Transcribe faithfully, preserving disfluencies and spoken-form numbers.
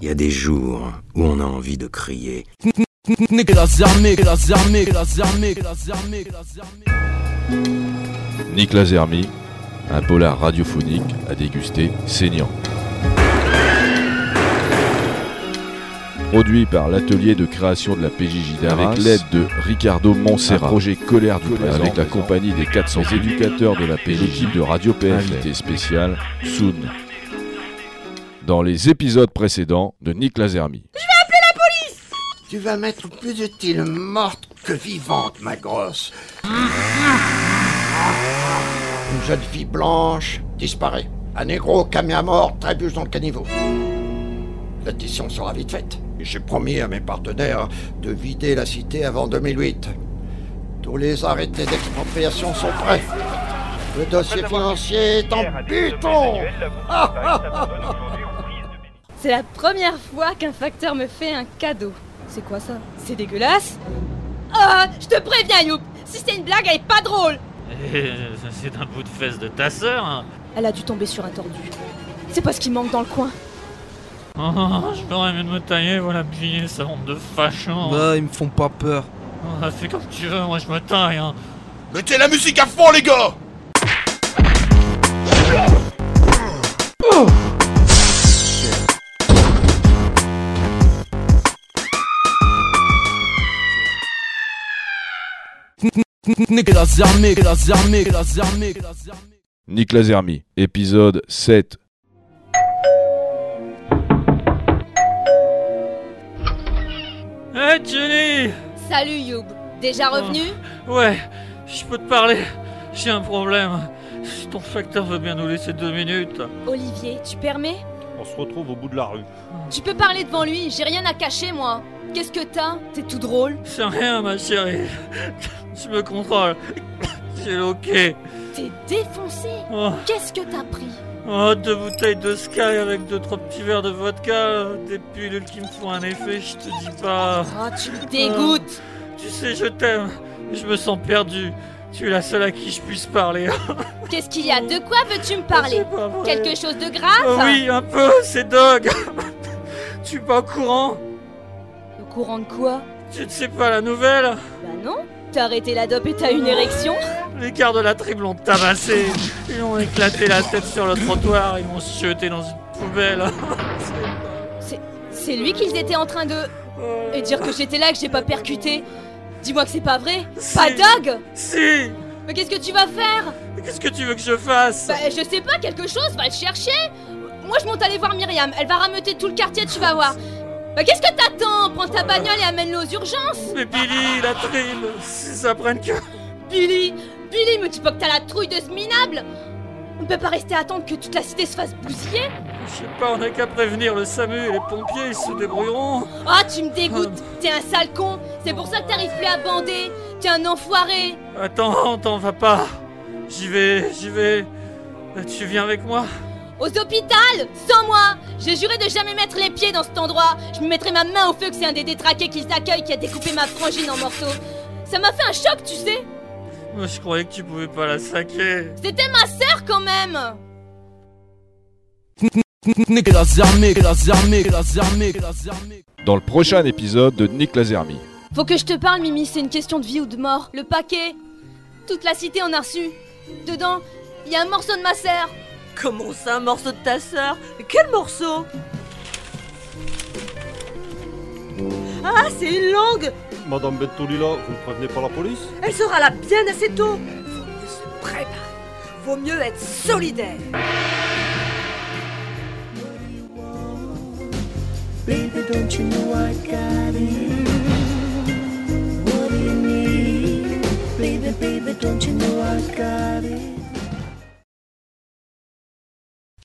Il y a des jours où on a envie de crier. Nique les armées, les armées, les armées, les armées, les armées. Nique les armées, un polar radiophonique à déguster saignant. Produit par l'atelier de création de la P J J d'Arras, avec l'aide de Ricardo Montserrat, un projet Colère du présent, avec la compagnie des quatre cents éducateurs de la P J J, l'équipe de Radio P F, invité spécial Soun. Dans les épisodes précédents de Nique les armées. Je vais appeler la police. Tu vas m'être plus utile morte que vivante, ma grosse. Une jeune fille blanche disparaît. Un négro camion à mort trébuche dans le caniveau. L'addition sera vite faite. J'ai promis à mes partenaires de vider la cité avant deux mille huit. Tous les arrêtés d'expropriation sont prêts. Le dossier financier est en buton. C'est la première fois qu'un facteur me fait un cadeau. C'est quoi ça? C'est dégueulasse. Ah, je te préviens, Youp. Si c'est une blague, elle est pas drôle. Et c'est un bout de fesse de ta sœur, hein. Elle a dû tomber sur un tordu. C'est pas ce qui manque dans le coin. Oh, je ferais mieux de me tailler, voilà, piller, ça honte de fachant. Bah, ils me font pas peur. Oh, fais comme tu veux, moi je me taille, hein. Mettez la musique à fond, les gars. Oh. Nique les armées, les armées, les armées, les armées. Nique les armées, épisode sept. Hey Jenny. Salut Youb, déjà revenu? oh. Ouais, je peux te parler, j'ai un problème. Si ton facteur veut bien nous laisser deux minutes. Olivier, tu permets? On se retrouve au bout de la rue. Tu peux parler devant lui, j'ai rien à cacher moi. Qu'est-ce que t'as? T'es tout drôle. C'est rien ma chérie. Tu me contrôles. C'est ok. T'es défoncé. oh. Qu'est-ce que t'as pris? Oh, deux bouteilles de Sky avec deux trois petits verres de vodka, des pilules qui me font un effet, je te dis pas. Oh, tu me dégoûtes. Oh, tu sais, je t'aime, je me sens perdu. Tu es la seule à qui je puisse parler. Qu'est-ce qu'il y a? De quoi veux-tu me parler? Quelque chose de grave? oh, Oui, un peu, c'est Dog. Tu es pas au courant? Au courant de quoi? Tu ne sais pas la nouvelle? Bah non. T'as arrêté la dope et t'as une érection? Les quarts de la tribu l'ont tabassé. Ils ont éclaté la tête sur le trottoir. Ils m'ont jeté dans une poubelle. C'est... C'est lui qu'ils étaient en train de... Et dire que j'étais là et que j'ai pas percuté. Dis-moi que c'est pas vrai. Si. Pas Dog? Si. Mais qu'est-ce que tu vas faire? Qu'est-ce que tu veux que je fasse? Bah je sais pas, quelque chose, va le chercher. Moi je monte aller voir Myriam. Elle va rameuter tout le quartier, tu vas voir. Bah qu'est-ce que t'attends? Prends ta bagnole et amène-le aux urgences. Mais Billy, la tribu, si ça prenne que... Billy Billy, mais tu peux que t'as la trouille de ce minable. On peut pas rester à attendre que toute la cité se fasse bousiller. Je sais pas, on n'a qu'à prévenir le SAMU et les pompiers, ils se débrouilleront. Ah, tu me dégoûtes. T'es un sale con. C'est pour ça que t'arrives plus à bander. T'es un enfoiré. Attends, t'en vas pas. J'y vais, j'y vais. Tu viens avec moi? Aux hôpitaux, sans moi. J'ai juré de jamais mettre les pieds dans cet endroit. Je me mettrai ma main au feu que c'est un des détraqués qui s'accueille qui a découpé ma frangine en morceaux. Ça m'a fait un choc, tu sais. Moi, je croyais que tu pouvais pas la saquer. C'était ma sœur quand même. Nique les armées, les armées, les armées, les armées. Dans le prochain épisode de Nique les armées. Faut que je te parle, Mimi, c'est une question de vie ou de mort. Le paquet. Toute la cité en a reçu. Dedans, il y a un morceau de ma sœur. Comment ça, un morceau de ta sœur? Quel morceau? Ah, c'est une langue. Madame Bentolila, vous ne prévenez pas la police? Elle sera là bien assez tôt. Vaut mieux se préparer. Vaut mieux être solidaire. Baby, don't you know I got it? What do you need? Baby, baby, don't you know I got it?